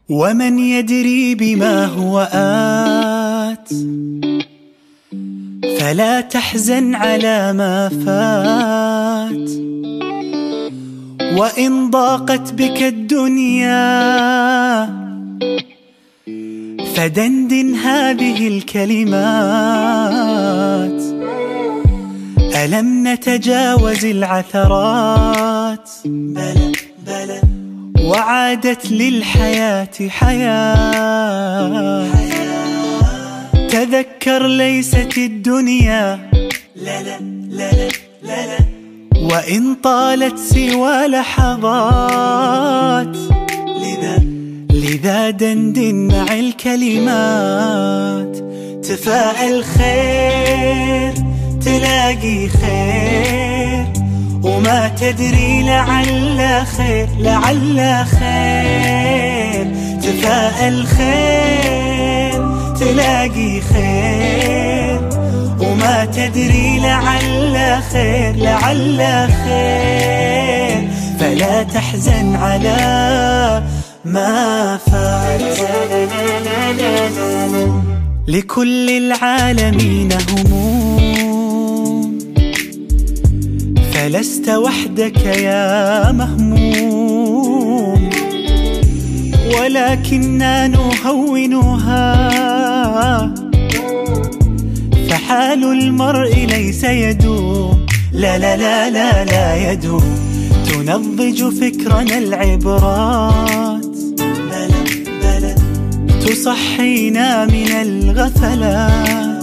ومن يدري بما هو آت، فلا تحزن على ما فات. وإن ضاقت بك الدنيا فدندن هذه الكلمات: ألم نتجاوز العثرات؟ بلى بلى، وعادت للحياة حياة. تذكر ليست الدنيا لا لا لا لا لا، وإن طالت سوى لحظات. لذا دندن مع الكلمات. تفاءل خير تلاقي خير، وما تدري لعل خير لعل خير. تفاءل خير تلاقي خير، وما تدري لعل خير لعل خير. فلا تحزن على ما فات، لكل العالمين هموم، فلست وحدك يا مهموم. ولكننا نهونها، فحال المرء ليس يدوم. لا لا لا لا لا يدوم. تنضج فكرنا العبرات، بلى بلى، تصحينا من الغفلات،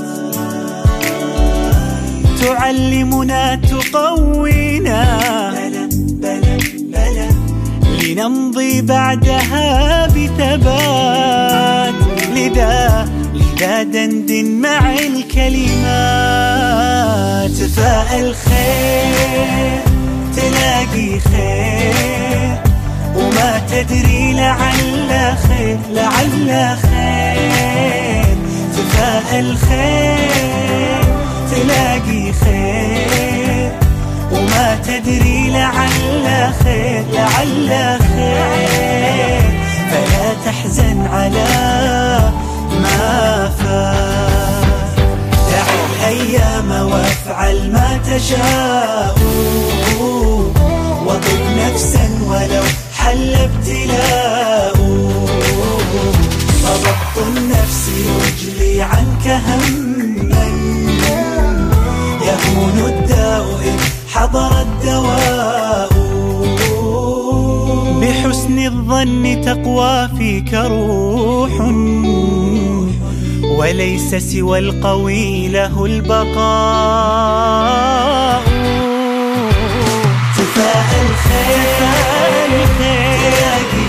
تعلمنا تقوينا، بلى بلى بلى، لنمضي بعدها بثبات. لذا دندن مع الكلمات. تفاءل خير تلاقي خير، وما تدري لعل خير لعل خير. تفاءل خير تلاقي خير، وما تدري لعل خير لعل خير. فلا تحزن على ما فات، دع الأيام وافعل ما تشاء، وطب نفسا ولو حل ابتلاء. فضبط النفس يجلي عنك هما، يهون الداء إن حضر الدواء. بحسن الظن تقوى فيك روح، وليس سوى القوي له البقاء. تفاءل خير تلاقي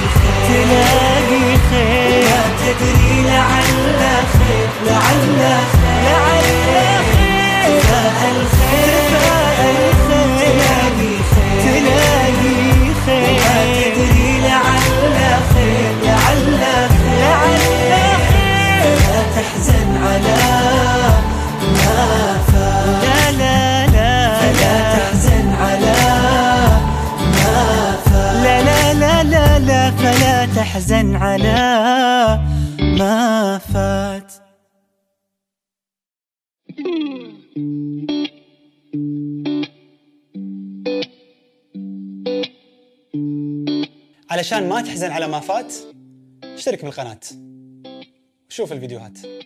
خير، وما تدري لعل خير لعل خير. تفاءل خير تلاقي خير، وما تدري لعل خير لعل خير. لا تحزن على ما فات، لا لا لا تحزن على ما فات، لا لا لا لا لا، فلا تحزن على ما فات. علشان ما تحزن على ما فات، اشترك بالقناة وشوف الفيديوهات.